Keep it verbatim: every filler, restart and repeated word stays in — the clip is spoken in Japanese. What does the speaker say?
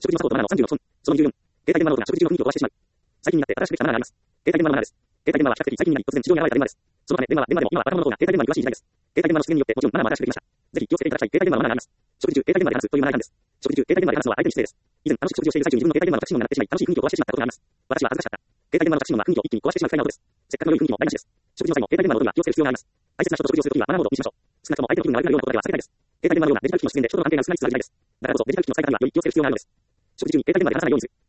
食事の作法とマナーのさんじゅうろくほん。そのにじゅうよん。携帯電話の音が食事中の雰囲気を壊してしまう。最近になって新しくできたマナーがあります。携帯電話のマナーです。携帯電話は比較的最近になり突然地上に現れた電話です。そのため電話は電話でも今は若者の方が携帯電話に詳しい時代です。携帯電話の出現によってもちろんマナーも新しくできました。ぜひ気をつけていただきたい携帯電話のマナーがあります。食事中携帯電話で話すというマナー違反です。食事中携帯電話で話すのは相手に失礼です。以前楽しく食事をしている最中に自分の携帯電話の着信音が鳴ってしまい楽しい雰囲気を壊してしまったことがあります。私は恥ずかしかった。携帯電話の着信音は雰囲気を一気に壊してしまう不快な音です。せっかくの良い雰囲気も台無しです。食事の際も携帯電話の音には気をつける必要があります。大切な人と食事をするときはマナーモードを意識しましょう。少なくとも相手の気分が悪くなるようなことだけは避けたいです。携帯電話のようなデジタル機器の出現で人との関係が薄くなりつつある時代です。だからこそデジタル機器の使い方にはより気をつける必要があるのです。食事中に携帯電話で話さないようにする。